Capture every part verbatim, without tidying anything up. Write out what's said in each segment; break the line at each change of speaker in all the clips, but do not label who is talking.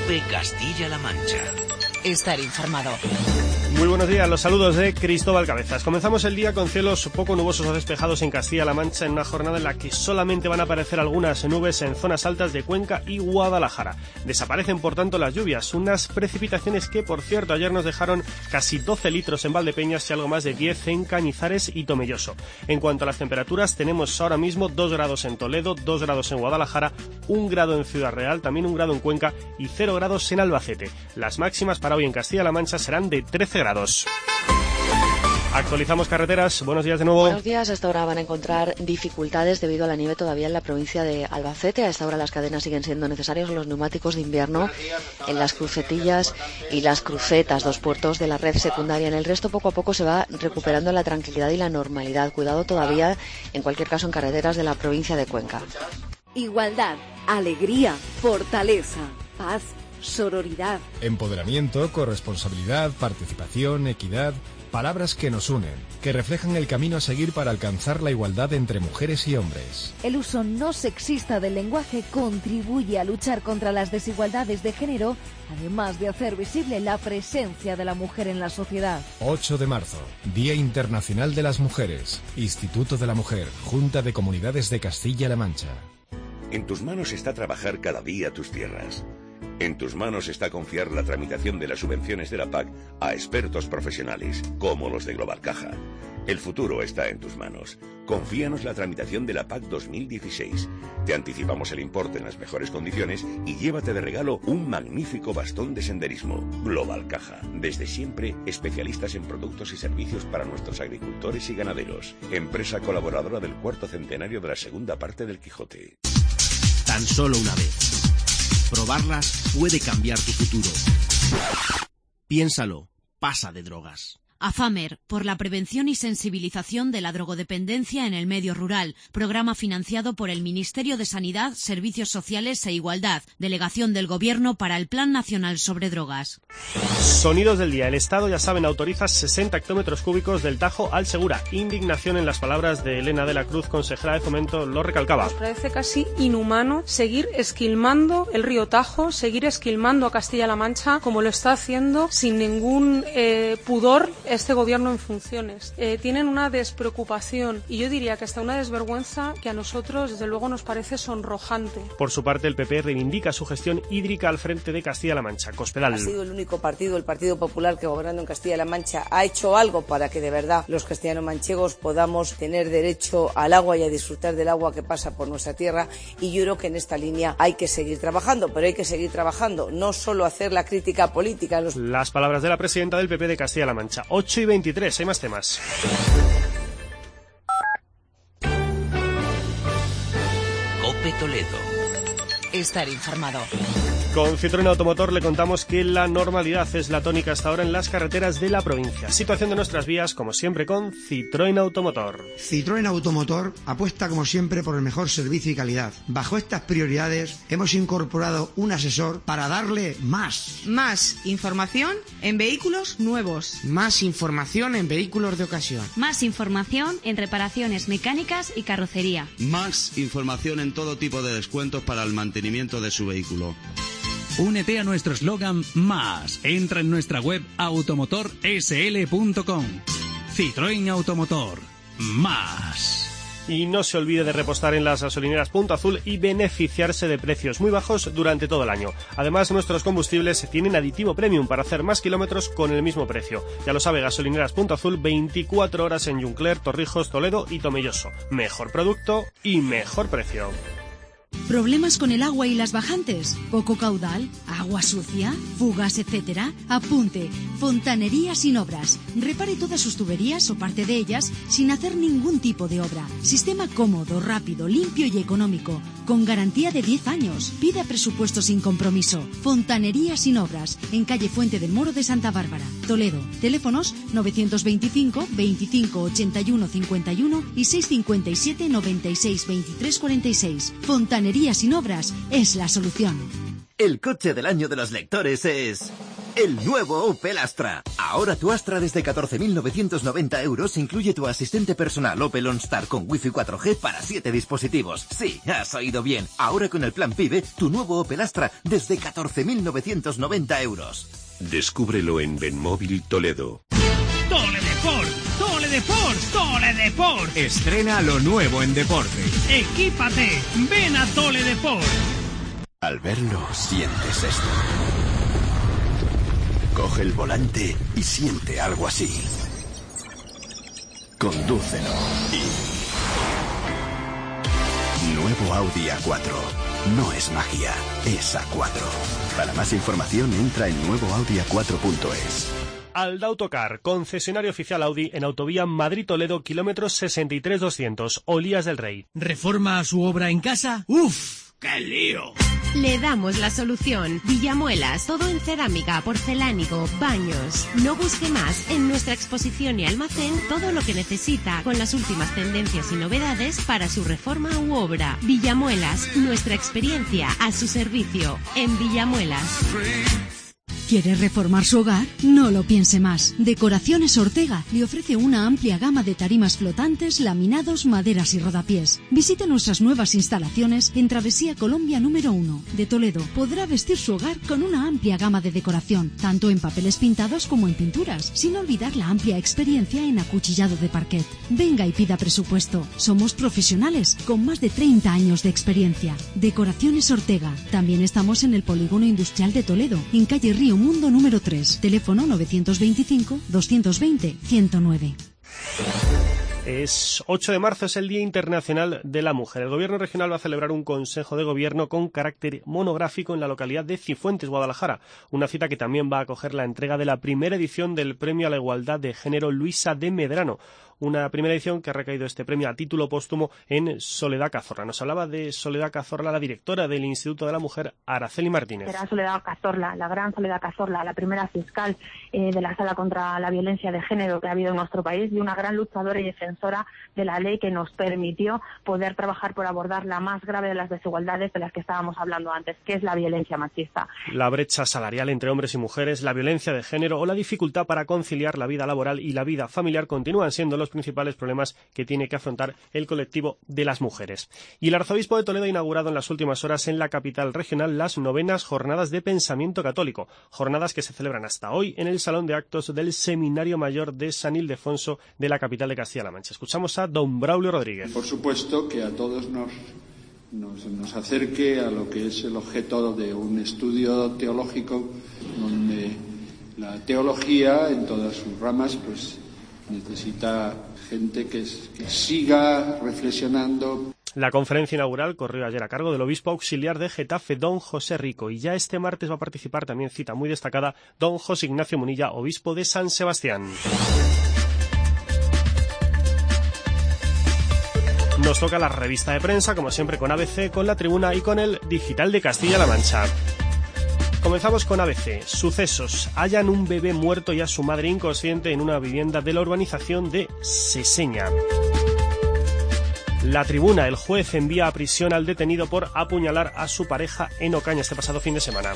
COPE Castilla-La Mancha.
Estar informado.
Muy buenos días, los saludos de Cristóbal Cabezas. Comenzamos el día con cielos poco nubosos o despejados en Castilla-La Mancha, en una jornada en la que solamente van a aparecer algunas nubes en zonas altas de Cuenca y Guadalajara. Desaparecen, por tanto, las lluvias, unas precipitaciones que, por cierto, ayer nos dejaron casi doce litros en Valdepeñas y algo más de diez en Cañizares y Tomelloso. En cuanto a las temperaturas, tenemos ahora mismo dos grados en Toledo, dos grados en Guadalajara, un grado en Ciudad Real, también un grado en Cuenca y cero grados en Albacete. Las máximas para hoy en Castilla-La Mancha serán de trece grados. Actualizamos carreteras. Buenos días de nuevo.
Buenos días. A esta hora van a encontrar dificultades debido a la nieve todavía en la provincia de Albacete. A esta hora las cadenas siguen siendo necesarios los neumáticos de invierno en las crucetillas y las crucetas, dos puertos de la red secundaria. En el resto, poco a poco se va recuperando la tranquilidad y la normalidad. Cuidado todavía, en cualquier caso, en carreteras de la provincia de Cuenca.
Igualdad, alegría, fortaleza, paz, sororidad,
empoderamiento, corresponsabilidad, participación, equidad, palabras que nos unen, que reflejan el camino a seguir para alcanzar la igualdad entre mujeres y hombres.
El uso no sexista del lenguaje contribuye a luchar contra las desigualdades de género, además de hacer visible la presencia de la mujer en la sociedad.
ocho de marzo, Día Internacional de las Mujeres, Instituto de la Mujer, Junta de Comunidades de Castilla-La Mancha.
En tus manos está trabajar cada día tus tierras. En tus manos está confiar la tramitación de las subvenciones de la P A C a expertos profesionales, como los de Global Caja. El futuro está en tus manos. Confíanos la tramitación de la P A C dos mil dieciséis. Te anticipamos el importe en las mejores condiciones y llévate de regalo un magnífico bastón de senderismo. Global Caja. Desde siempre, especialistas en productos y servicios para nuestros agricultores y ganaderos. Empresa colaboradora del cuarto centenario de la segunda parte del Quijote.
Tan solo una vez. Probarlas puede cambiar tu futuro. Piénsalo, pasa de drogas.
AFAMER, por la prevención y sensibilización de la drogodependencia en el medio rural. Programa financiado por el Ministerio de Sanidad, Servicios Sociales e Igualdad. Delegación del Gobierno para el Plan Nacional sobre Drogas.
Sonidos del día. El Estado, ya saben, autoriza sesenta hectómetros cúbicos del Tajo al Segura. Indignación en las palabras de Elena de la Cruz, consejera de Fomento, lo recalcaba.
Nos parece casi inhumano seguir esquilmando el río Tajo, seguir esquilmando a Castilla-La Mancha como lo está haciendo sin ningún eh, pudor este gobierno en funciones. Eh, tienen una despreocupación y yo diría que hasta una desvergüenza que a nosotros desde luego nos parece sonrojante.
Por su parte, el P P reivindica su gestión hídrica al frente de Castilla-La Mancha. Cospedal.
Ha sido el único partido, el Partido Popular, que gobernando en Castilla-La Mancha ha hecho algo para que de verdad los castellano-manchegos podamos tener derecho al agua y a disfrutar del agua que pasa por nuestra tierra, y yo creo que en esta línea hay que seguir trabajando, pero hay que seguir trabajando, no solo hacer la crítica política. Los...
Las palabras de la presidenta del P P de Castilla-La Mancha. ocho y veintitrés, hay más temas.
COPE Toledo.
Estar informado.
Con Citroën Automotor le contamos que la normalidad es la tónica hasta ahora en las carreteras de la provincia. Situación de nuestras vías, como siempre, con Citroën Automotor.
Citroën Automotor apuesta, como siempre, por el mejor servicio y calidad. Bajo estas prioridades, hemos incorporado un asesor para darle más.
Más información en vehículos nuevos.
Más información en vehículos de ocasión.
Más información en reparaciones mecánicas y carrocería.
Más información en todo tipo de descuentos para el mantenimiento de su vehículo.
Únete a nuestro eslogan Más. Entra en nuestra web automotor s l punto com. Citroën Automotor. Más.
Y no se olvide de repostar en las gasolineras Punto Azul y beneficiarse de precios muy bajos durante todo el año. Además, nuestros combustibles tienen aditivo premium para hacer más kilómetros con el mismo precio. Ya lo sabe, gasolineras Punto Azul, veinticuatro horas en Juncler, Torrijos, Toledo y Tomelloso. Mejor producto y mejor precio.
¿Problemas con el agua y las bajantes? ¿Poco caudal? ¿Agua sucia? ¿Fugas, etcétera? Apunte. Fontanería Sin Obras. Repare todas sus tuberías o parte de ellas sin hacer ningún tipo de obra. Sistema cómodo, rápido, limpio y económico. Con garantía de diez años. Pida presupuesto sin compromiso. Fontanería Sin Obras. En calle Fuente del Moro de Santa Bárbara, Toledo. Teléfonos novecientos veinticinco, veinticinco, ochenta y uno, cincuenta y uno y seiscientos cincuenta y siete, noventa y seis, veintitrés, cuarenta y seis. Fontanería Sin Obras es la solución.
El coche del año de los lectores es el nuevo Opel Astra. Ahora tu Astra desde catorce mil novecientos noventa euros incluye tu asistente personal Opel OnStar con Wi-Fi cuatro G para siete dispositivos. Sí, has oído bien. Ahora con el plan PIBE, tu nuevo Opel Astra desde catorce mil novecientos noventa euros.
Descúbrelo en Benmóvil Toledo.
Tole Deport, Tole Deport, Tole Deport.
Estrena lo nuevo en deporte.
Equípate, ven a Tole Deport.
Al verlo, sientes esto. Coge el volante y siente algo así. Condúcelo y... Nuevo Audi A cuatro. No es magia, es A cuatro. Para más información entra en nuevo audi a cuatro punto es.
Aldautocar, concesionario oficial Audi en autovía Madrid-Toledo, kilómetros sesenta y tres doscientos, Olías del Rey.
¿Reforma su obra en casa? ¡Uf! ¡Qué lío!
Le damos la solución. Villamuelas, todo en cerámica, porcelánico, baños. No busque más. En nuestra exposición y almacén, todo lo que necesita, con las últimas tendencias y novedades para su reforma u obra. Villamuelas, nuestra experiencia a su servicio. En Villamuelas.
¿Quiere reformar su hogar? No lo piense más. Decoraciones Ortega le ofrece una amplia gama de tarimas flotantes, laminados, maderas y rodapiés. Visite nuestras nuevas instalaciones en Travesía Colombia número uno de Toledo. Podrá vestir su hogar con una amplia gama de decoración, tanto en papeles pintados como en pinturas, sin olvidar la amplia experiencia en acuchillado de parquet. Venga y pida presupuesto. Somos profesionales con más de treinta años de experiencia. Decoraciones Ortega. También estamos en el Polígono Industrial de Toledo, en calle Río Mundo número tres, teléfono novecientos veinticinco, doscientos veinte, ciento nueve.
Es ocho de marzo, es el Día Internacional de la Mujer. El Gobierno regional va a celebrar un Consejo de Gobierno con carácter monográfico en la localidad de Cifuentes, Guadalajara. Una cita que también va a acoger la entrega de la primera edición del Premio a la Igualdad de Género Luisa de Medrano. Una primera edición que ha recaído este premio a título póstumo en Soledad Cazorla. Nos hablaba de Soledad Cazorla la directora del Instituto de la Mujer, Araceli Martínez.
Será Soledad Cazorla, la gran Soledad Cazorla, la primera fiscal eh, de la Sala contra la Violencia de Género que ha habido en nuestro país y una gran luchadora y defensora de la ley que nos permitió poder trabajar por abordar la más grave de las desigualdades de las que estábamos hablando antes, que es la violencia machista.
La brecha salarial entre hombres y mujeres, la violencia de género o la dificultad para conciliar la vida laboral y la vida familiar continúan siendo los principales problemas que tiene que afrontar el colectivo de las mujeres. Y el arzobispo de Toledo ha inaugurado en las últimas horas en la capital regional las novenas jornadas de pensamiento católico, jornadas que se celebran hasta hoy en el Salón de Actos del Seminario Mayor de San Ildefonso de la capital de Castilla-La Mancha. Escuchamos a don Braulio Rodríguez.
Por supuesto que a todos nos, nos, nos acerque a lo que es el objeto de un estudio teológico donde la teología en todas sus ramas pues necesita gente que, que siga reflexionando.
La conferencia inaugural corrió ayer a cargo del obispo auxiliar de Getafe, don José Rico, y ya este martes va a participar, también cita muy destacada, don José Ignacio Munilla, obispo de San Sebastián. Nos toca la revista de prensa, como siempre con A B C, con La Tribuna y con el Digital de Castilla-La Mancha. Comenzamos con A B C. Sucesos. Hallan un bebé muerto y a su madre inconsciente en una vivienda de la urbanización de Seseña. La Tribuna. El juez envía a prisión al detenido por apuñalar a su pareja en Ocaña este pasado fin de semana.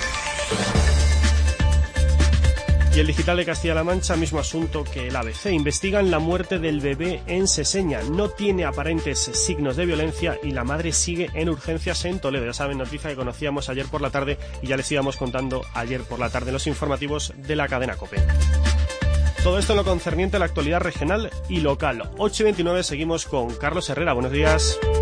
Y el Digital de Castilla-La Mancha, mismo asunto que el A B C. Investigan la muerte del bebé en Seseña. No tiene aparentes signos de violencia y la madre sigue en urgencias en Toledo. Ya saben, noticia que conocíamos ayer por la tarde y ya les íbamos contando ayer por la tarde en los informativos de la cadena COPE. Todo esto en lo concerniente a la actualidad regional y local. ocho y veintinueve, seguimos con Carlos Herrera. Buenos días.